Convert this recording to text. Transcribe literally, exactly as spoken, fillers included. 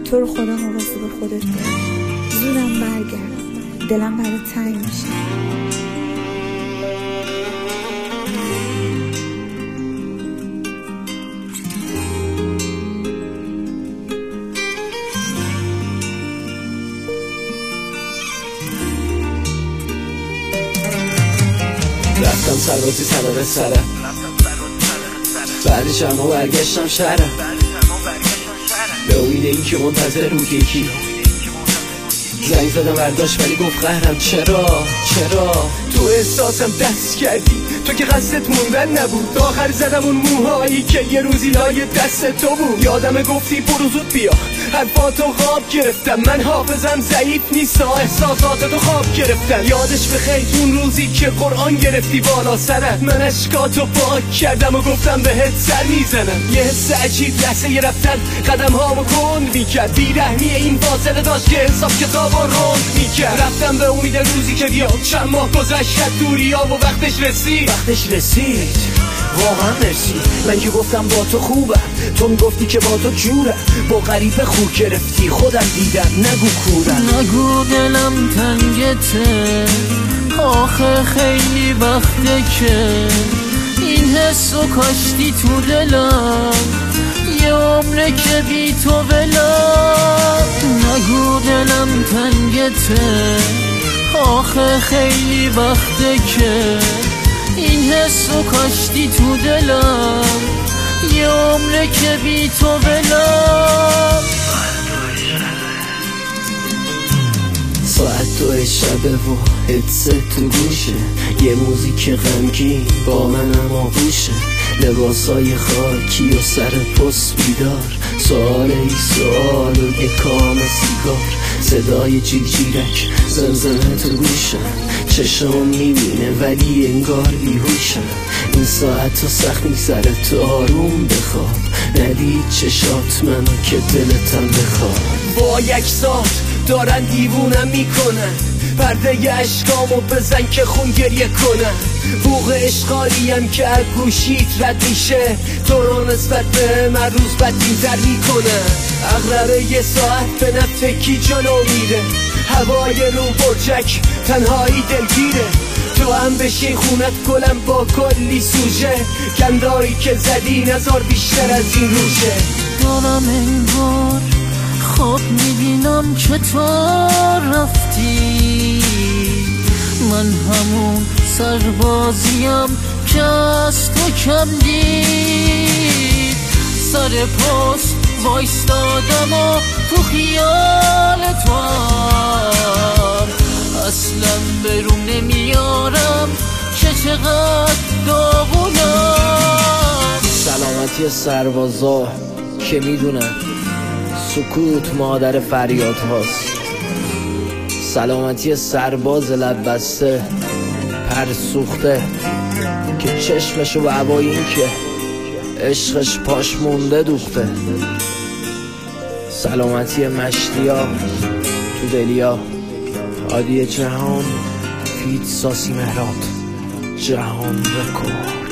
تو رو خدا حواست به خودت باش، زودم برگرد، دلم برای تنگ میشه. رفتم سربازی سر به سرم، بعدش اما برگشتم شهرم، به امید این که منتظر بود یکی. زنگ زدم برداشت ولی گفت قهرم چرا چرا تو احساسم دست کردی، تو که قصدت موندن نبود. آخر زدم اون موهایی که یه روزی لای دست تو بود. یادم گفتی برو زود بیا، حرفاتو خواب گرفتم، من حافظم ضعیف نیست، احساساتتو خواب گرفتم. یادش بخیر اون روزی که قرآن گرفتی بالا سرم، من اشکاتو پاک کردم و گفتم بهت سر میزنم. یه حس عجیب لحظه یه رفتن قدم هامو کند میکرد، بیرحمی این فاصله داشت که حساب کتابو رند میکرد. رفتم به امید روزی که بیاد، چند ماه گذشت دوری ها و وقتش رسید وقتش رسید واقعا مرسی. من که گفتم با تو خوبم، تو میگفتی که با تو جورم، با غریبه خوب گرفتی خودم دیدم، نگو کورم. نگو دلم تنگته، آخه خیلی وقته که این حسو کاشتی تو دلم، یه عمره که بی تو ولم. نگو دلم تنگته، آخه خیلی وقته که این حسو کاشتی تو دلم، یه عمره که بی تو ولم. ساعت دو شبه و هدست تو گوشه، یه موزیک غمگین با من اما بوشه، لباسای خاکی و سر پست بیدار، سوال ای سوال و یه کام سیگار، صدای جیگ جیرک زمزمه تو گوشم، چشم میبینه ولی انگار بیهوشم. این ساعت ها سخت میگذره تو آروم بخواب، ندید چشات منو که دلتم بخواب. با یک ساعت دارن دیوونم میکنن، پرده ی عشقامو بزن که خون گریه کنن. بوق اشغالیم که از گوشیت رد میشه، تو رو نسبت به من روز بدتر میکنه. اغربه یه ساعت به نفتکی جلو میره، هوای رو برجک تنهایی دلگیره. تو هم بشی خونت گلم با کلی سوژه، گندایی که زدی نزار بیشتر از این روشه. دارم انگار خواب میبینم که تو رفتی، من همون سربازیم که از تو کم دید. سر پست وایستادم و تو خیال تو هم، اصلا برون نمیارم که چقدر داغونم. سلامتی سربازا که میدونن سکوت مادر فریاد هاست، سلامتی سرباز لب بسته پر سوخته که چشمشو به هوای این که عشقش پاش مونده دوخته. سلامتی مشتیا تو دلیا، عادی جهان فید ساسی مهرات جهان رکورد.